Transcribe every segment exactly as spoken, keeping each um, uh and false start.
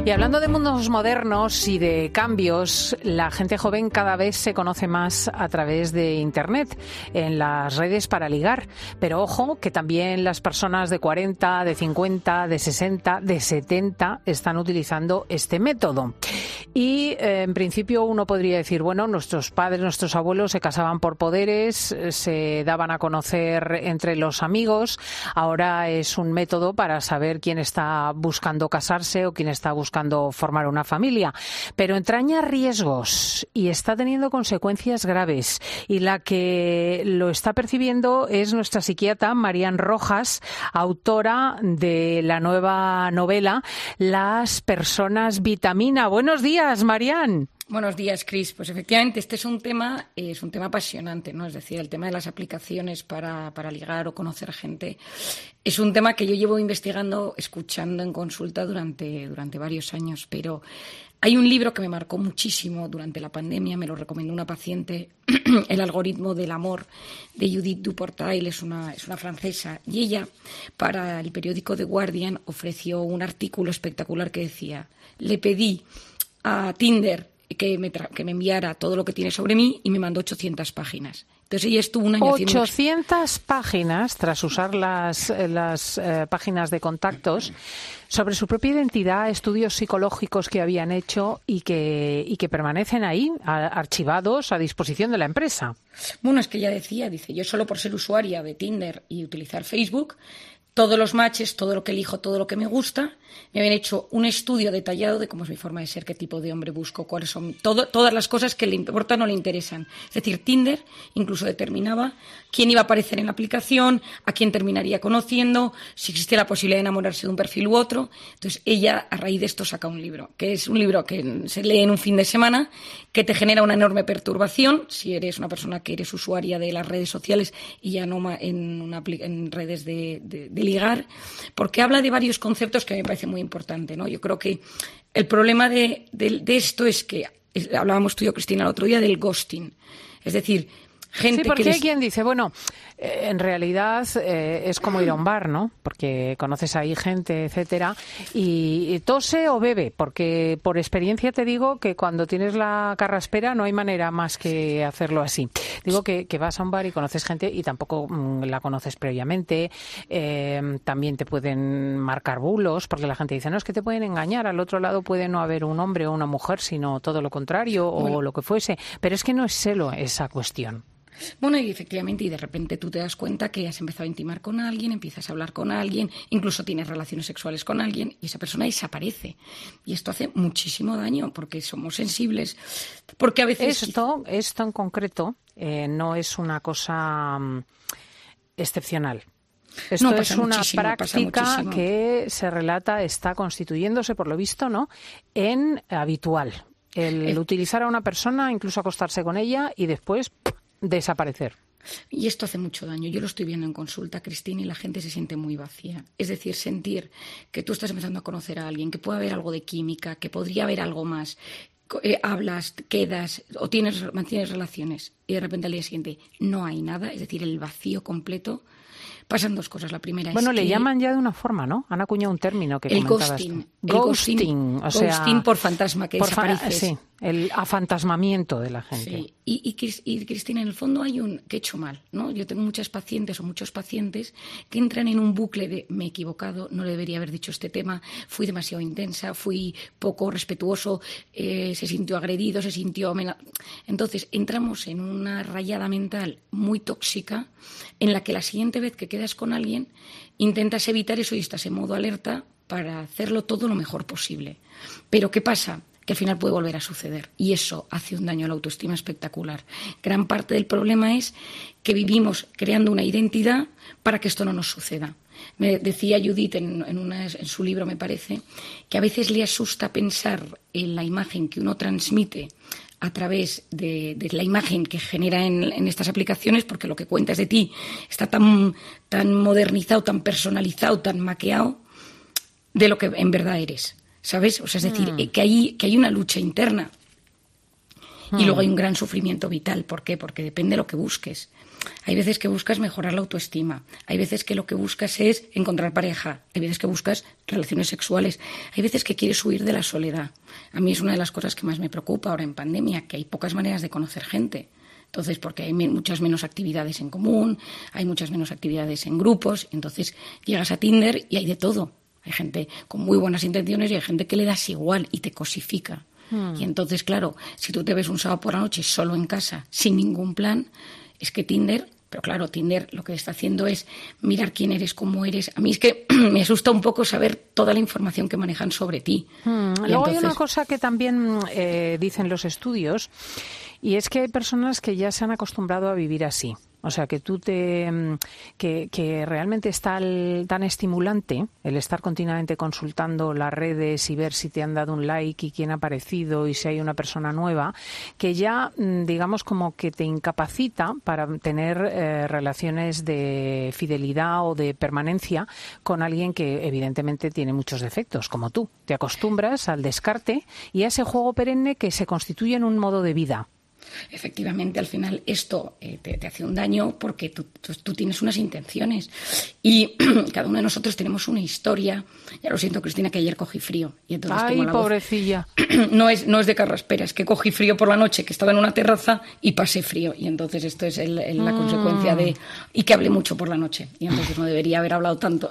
Y hablando de mundos modernos y de cambios, la gente joven cada vez se conoce más a través de Internet, en las redes para ligar. Pero ojo, que también las personas de cuarenta, de cincuenta, de sesenta, de setenta están utilizando este método. Y eh, en principio uno podría decir, bueno, nuestros padres, nuestros abuelos se casaban por poderes, se daban a conocer entre los amigos. Ahora es un método para saber quién está buscando casarse o quién está buscando formar una familia, pero entraña riesgos y está teniendo consecuencias graves, y la que lo está percibiendo es nuestra psiquiatra Marian Rojas, autora de la nueva novela Las personas vitamina. Buenos días, Marian. Buenos días, Cris. Pues efectivamente este es un tema, eh, es un tema apasionante, ¿no? Es decir, el tema de las aplicaciones para, para ligar o conocer gente es un tema que yo llevo investigando, escuchando en consulta durante, durante varios años, pero hay un libro que me marcó muchísimo durante la pandemia, me lo recomendó una paciente, El algoritmo del amor, de Judith Duportail, es una, es una francesa, y ella, para el periódico The Guardian, ofreció un artículo espectacular que decía: le pedí a Tinder que me, tra- que me enviara todo lo que tiene sobre mí y me mandó ochocientas páginas. Entonces ella estuvo un año haciendo... ochocientas páginas, tras usar las, las eh, páginas de contactos, sobre su propia identidad, estudios psicológicos que habían hecho y que, y que permanecen ahí, a, archivados a disposición de la empresa. Bueno, es que ella decía, dice, yo solo por ser usuaria de Tinder y utilizar Facebook, todos los matches, todo lo que elijo, todo lo que me gusta, me habían hecho un estudio detallado de cómo es mi forma de ser, qué tipo de hombre busco, cuáles son todo, todas las cosas que le importan o le interesan. Es decir, Tinder incluso determinaba quién iba a aparecer en la aplicación, a quién terminaría conociendo, si existía la posibilidad de enamorarse de un perfil u otro. Entonces ella, a raíz de esto, saca un libro, que es un libro que se lee en un fin de semana, que te genera una enorme perturbación si eres una persona que eres usuaria de las redes sociales y ya no en, una, en redes de, de, de ligar, porque habla de varios conceptos que me parece muy importante, ¿no? Yo creo que el problema de, de, de esto es que, es, hablábamos tú y yo, Cristina, el otro día, del ghosting. Es decir, gente sí, porque que... hay les... quien dice, bueno, eh, en realidad eh, es como ir a un bar, ¿no? Porque conoces ahí gente, etcétera, y, y tose o bebe, porque por experiencia te digo que cuando tienes la carraspera no hay manera más que hacerlo así. Digo que, que vas a un bar y conoces gente y tampoco mmm, la conoces previamente, eh, también te pueden marcar bulos, porque la gente dice, no, es que te pueden engañar, al otro lado puede no haber un hombre o una mujer, sino todo lo contrario, o bueno, lo que fuese, pero es que no es solo esa cuestión. Bueno, y efectivamente, y de repente tú te das cuenta que has empezado a intimar con alguien, empiezas a hablar con alguien, incluso tienes relaciones sexuales con alguien, y esa persona desaparece. Y esto hace muchísimo daño, porque somos sensibles, porque a veces... Esto, esto en concreto eh, no es una cosa um, excepcional. Esto no, es una práctica que se relata, está constituyéndose, por lo visto, ¿no?, en habitual. El eh. utilizar a una persona, incluso acostarse con ella y después... desaparecer. Y esto hace mucho daño. Yo lo estoy viendo en consulta, Cristina, y la gente se siente muy vacía. Es decir, sentir que tú estás empezando a conocer a alguien, que puede haber algo de química, que podría haber algo más. Eh, hablas, quedas o tienes, mantienes relaciones y de repente al día siguiente no hay nada, es decir, el vacío completo. Pasan dos cosas. La primera bueno, es le que... llaman ya de una forma, ¿no? Han acuñado un término que el comentabas ghosting, tú. El ghosting. Ghosting, o sea, ghosting por fantasma, que por desapareces. Fa- sí, el afantasmamiento de la gente. Sí. Y, y, y, Cristina, en el fondo hay un... que he hecho mal, ¿no? Yo tengo muchas pacientes o muchos pacientes que entran en un bucle de me he equivocado, no le debería haber dicho este tema, fui demasiado intensa, fui poco respetuoso, eh, se sintió agredido, se sintió... Entonces, entramos en una rayada mental muy tóxica en la que la siguiente vez que quedas con alguien intentas evitar eso y estás en modo alerta para hacerlo todo lo mejor posible. Pero ¿qué pasa? Que al final puede volver a suceder y eso hace un daño a la autoestima espectacular. Gran parte del problema es que vivimos creando una identidad para que esto no nos suceda. Me decía Judith en, en, una, en su libro, me parece, que a veces le asusta pensar en la imagen que uno transmite a través de, de la imagen que genera en, en estas aplicaciones, porque lo que cuentas de ti está tan, tan modernizado, tan personalizado, tan maqueado de lo que en verdad eres, ¿sabes? O sea, es decir, mm. que, hay, que hay una lucha interna mm. y luego hay un gran sufrimiento vital. ¿Por qué? Porque depende de lo que busques. hay veces que buscas mejorar la autoestima, hay veces que lo que buscas es encontrar pareja, hay veces que buscas relaciones sexuales, hay veces que quieres huir de la soledad. A mí es una de las cosas que más me preocupa ahora en pandemia, que hay pocas maneras de conocer gente. Entonces, porque hay muchas menos actividades en común, hay muchas menos actividades en grupos, entonces llegas a Tinder y hay de todo. Hay gente con muy buenas intenciones y hay gente que le das igual y te cosifica. Hmm. Y entonces, claro, si tú te ves un sábado por la noche solo en casa, sin ningún plan, es que Tinder... Pero claro, Tinder lo que está haciendo es mirar quién eres, cómo eres. A mí es que me asusta un poco saber toda la información que manejan sobre ti. Hmm. Luego entonces... hay una cosa que también eh, dicen los estudios, y es que hay personas que ya se han acostumbrado a vivir así. O sea, que tú te que, que realmente es tal, tan estimulante el estar continuamente consultando las redes y ver si te han dado un like y quién ha aparecido y si hay una persona nueva, que ya, digamos, como que te incapacita para tener eh, relaciones de fidelidad o de permanencia con alguien que evidentemente tiene muchos defectos, como tú. Te acostumbras al descarte y a ese juego perenne que se constituye en un modo de vida. Efectivamente, al final esto eh, te, te hace un daño porque tú, tú, tú tienes unas intenciones y cada uno de nosotros tenemos una historia. Ya lo siento, Cristina, que ayer cogí frío. Y entonces Ay, tengo la pobrecilla. Voz. No es, no es de carraspera, es que cogí frío por la noche, que estaba en una terraza y pasé frío. Y entonces esto es el, el, la mm. consecuencia de... Y que hablé mucho por la noche. Y entonces no debería haber hablado tanto.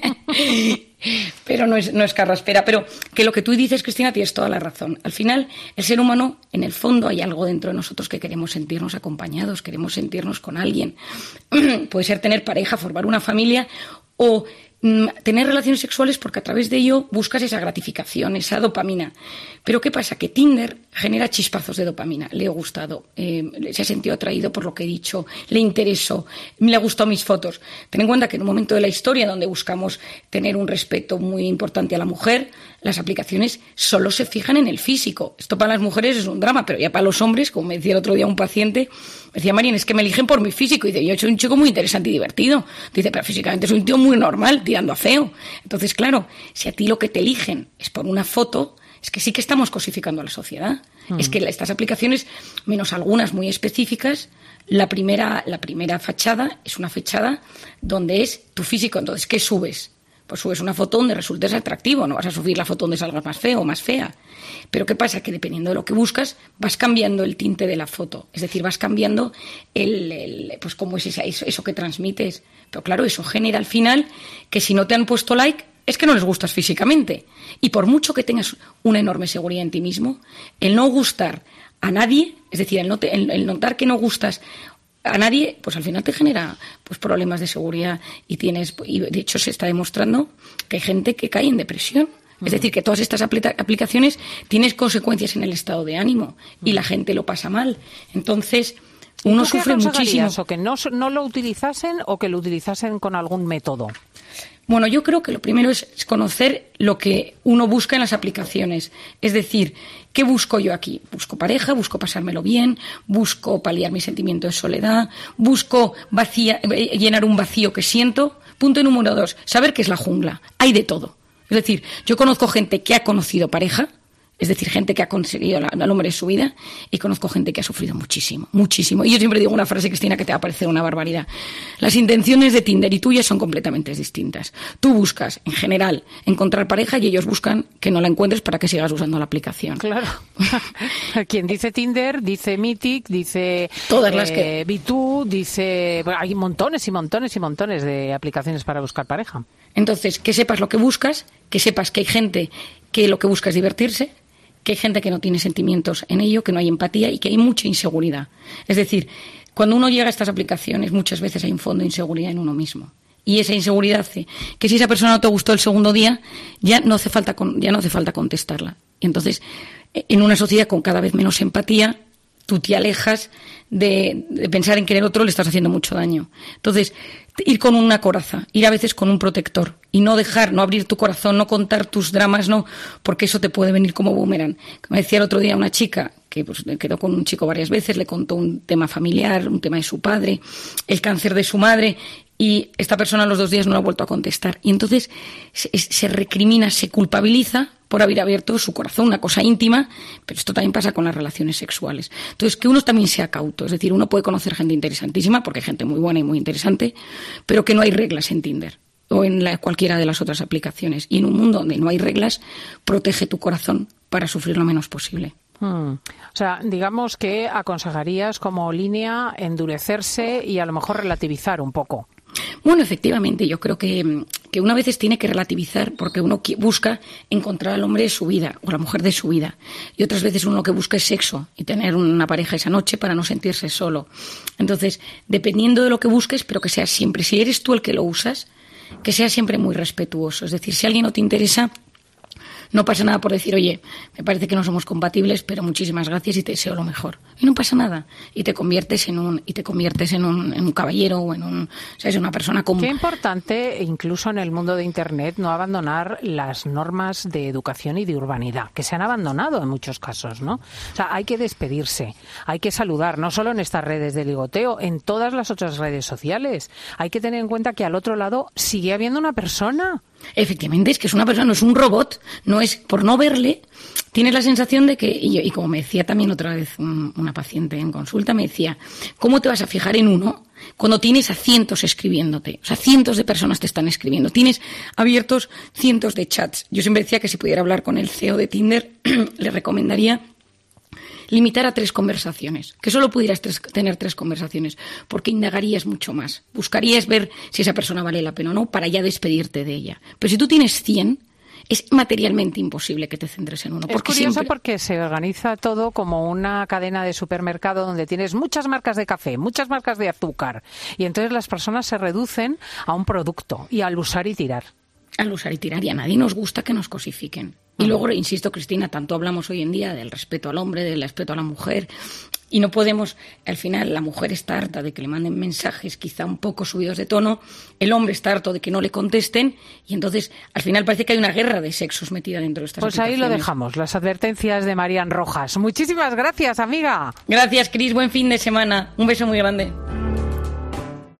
Pero no es, no es carraspera. Pero que lo que tú dices, Cristina, tienes toda la razón. Al final, el ser humano, en el fondo, hay algo dentro de nosotros que queremos sentirnos acompañados, queremos sentirnos con alguien. Puede ser tener pareja, formar una familia o mm, tener relaciones sexuales porque a través de ello buscas esa gratificación, esa dopamina. Pero ¿qué pasa? Que Tinder genera chispazos de dopamina. Le he gustado, eh, se ha sentido atraído por lo que he dicho, le interesó, le ha gustado mis fotos. Ten en cuenta que en un momento de la historia donde buscamos tener un respeto muy importante a la mujer, las aplicaciones solo se fijan en el físico. Esto para las mujeres es un drama, pero ya para los hombres, como me decía el otro día un paciente, me decía, Marín, es que me eligen por mi físico. Y dice, yo soy un chico muy interesante y divertido. Dice, pero físicamente soy un tío muy normal, tirando a feo. Entonces, claro, si a ti lo que te eligen es por una foto, es que sí que estamos cosificando a la sociedad. Mm. Es que estas aplicaciones, menos algunas muy específicas, la primera, la primera fachada es una fachada donde es tu físico. Entonces, ¿qué subes? Pues subes una foto donde resultes atractivo, no vas a subir la foto donde salgas más feo o más fea. Pero ¿qué pasa? Que dependiendo de lo que buscas, vas cambiando el tinte de la foto. Es decir, vas cambiando el, el pues cómo es esa, eso, eso que transmites. Pero claro, eso genera al final que si no te han puesto like, es que no les gustas físicamente. Y por mucho que tengas una enorme seguridad en ti mismo, el no gustar a nadie, es decir, el, no te, el, el notar que no gustas a nadie, pues al final te genera pues problemas de seguridad y tienes, y de hecho se está demostrando que hay gente que cae en depresión. Uh-huh. Es decir, que todas estas apl- aplicaciones tienen consecuencias en el estado de ánimo y uh-huh. la gente lo pasa mal. Entonces, uno sufre muchísimo. ¿O que no, no lo utilizasen o que lo utilizasen con algún método? Bueno, yo creo que lo primero es conocer lo que uno busca en las aplicaciones. Es decir, ¿qué busco yo aquí? Busco pareja, busco pasármelo bien, busco paliar mi sentimiento de soledad, busco vacía, llenar un vacío que siento. Punto número dos, saber qué es la jungla. Hay de todo. Es decir, yo conozco gente que ha conocido pareja, es decir, gente que ha conseguido al hombre de su vida, y conozco gente que ha sufrido muchísimo, muchísimo. Y yo siempre digo una frase, Cristina, que te va a parecer una barbaridad. Las intenciones de Tinder y tuyas son completamente distintas. Tú buscas, en general, encontrar pareja y ellos buscan que no la encuentres para que sigas usando la aplicación. Claro. Quien dice Tinder, dice Mythic, dice todas las que... eh, B dos, dice... Bueno, hay montones y montones y montones de aplicaciones para buscar pareja. Entonces, que sepas lo que buscas, que sepas que hay gente que lo que busca es divertirse, que hay gente que no tiene sentimientos en ello, que no hay empatía y que hay mucha inseguridad. Es decir, cuando uno llega a estas aplicaciones, muchas veces hay un fondo de inseguridad en uno mismo. Y esa inseguridad hace que si esa persona no te gustó el segundo día, ya no hace falta, con, ya no hace falta contestarla. Y entonces, en una sociedad con cada vez menos empatía, tú te alejas de, de pensar en querer otro, le estás haciendo mucho daño. Entonces, ir con una coraza, ir a veces con un protector y no dejar, no abrir tu corazón, no contar tus dramas, no, porque eso te puede venir como boomerang. Como decía el otro día una chica que pues, quedó con un chico varias veces, le contó un tema familiar, un tema de su padre, el cáncer de su madre, y esta persona a los dos días no lo ha vuelto a contestar. Y entonces se, se recrimina, se culpabiliza por haber abierto su corazón, una cosa íntima, pero esto también pasa con las relaciones sexuales. Entonces, que uno también sea cauto, es decir, uno puede conocer gente interesantísima, porque hay gente muy buena y muy interesante, pero que no hay reglas en Tinder o en la, cualquiera de las otras aplicaciones. Y en un mundo donde no hay reglas, protege tu corazón para sufrir lo menos posible. Hmm. O sea, digamos que aconsejarías como línea endurecerse y a lo mejor relativizar un poco. Bueno, efectivamente, yo creo que, que una vez tiene que relativizar porque uno busca encontrar al hombre de su vida o a la mujer de su vida, y otras veces uno lo que busca es sexo y tener una pareja esa noche para no sentirse solo. Entonces, dependiendo de lo que busques, pero que sea siempre, si eres tú el que lo usas, que sea siempre muy respetuoso. Es decir, si alguien no te interesa, no pasa nada por decir, oye, me parece que no somos compatibles, pero muchísimas gracias y te deseo lo mejor. Y no pasa nada. Y te conviertes en un y te conviertes en un, en un caballero o en un, o sea, es una persona común. Qué importante, incluso en el mundo de Internet, no abandonar las normas de educación y de urbanidad, que se han abandonado en muchos casos, ¿no? O sea, hay que despedirse, hay que saludar, no solo en estas redes de ligoteo, en todas las otras redes sociales. Hay que tener en cuenta que al otro lado sigue habiendo una persona. Efectivamente, es que es una persona, no es un robot, no es por no verle, tienes la sensación de que, y, y como me decía también otra vez un, una paciente en consulta, me decía, ¿cómo te vas a fijar en uno cuando tienes a cientos escribiéndote? O sea, cientos de personas te están escribiendo, tienes abiertos cientos de chats. Yo siempre decía que si pudiera hablar con el C E O de Tinder, le recomendaría limitar a tres conversaciones, que solo pudieras tres, tener tres conversaciones, porque indagarías mucho más. Buscarías ver si esa persona vale la pena o no para ya despedirte de ella. Pero si tú tienes cien, es materialmente imposible que te centres en uno. Es curioso siempre... porque se organiza todo como una cadena de supermercado donde tienes muchas marcas de café, muchas marcas de azúcar, y entonces las personas se reducen a un producto y al usar y tirar. Al usar y tirar, y a nadie nos gusta que nos cosifiquen. Y luego, insisto, Cristina, tanto hablamos hoy en día del respeto al hombre, del respeto a la mujer, y no podemos, al final, la mujer está harta de que le manden mensajes quizá un poco subidos de tono, el hombre está harto de que no le contesten, y entonces, al final, parece que hay una guerra de sexos metida dentro de estas Pues aplicaciones. Ahí lo dejamos, las advertencias de Marian Rojas. Muchísimas gracias, amiga. Gracias, Cris, buen fin de semana. Un beso muy grande.